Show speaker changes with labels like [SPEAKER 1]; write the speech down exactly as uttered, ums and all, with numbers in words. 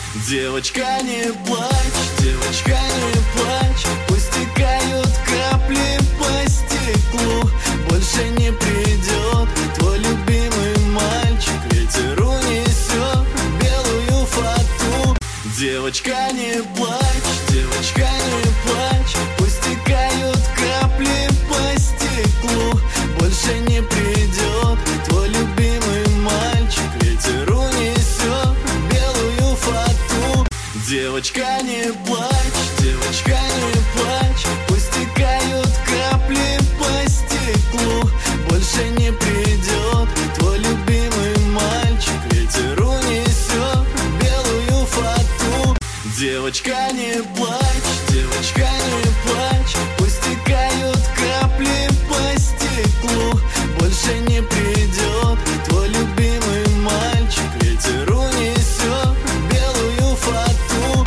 [SPEAKER 1] Девочка, не плачь, девочка, не плачь, пусть стекают капли по стеклу. Больше не придет твой любимый мальчик, ветер унесет белую фату. Девочка, не плачь, девочка, не плачь, пусть стекают капли по стеклу. Больше не придет твой любимый мальчик, ветер унесет белую фату. Девочка, не плачь, девочка, не плачь, пусть стекают капли по стеклу. Больше не придет твой любимый мальчик, ветер унесет белую фату. Девочка, не плачь, девочка, не плачь, пусть стекают капли по стеклу. Больше не придет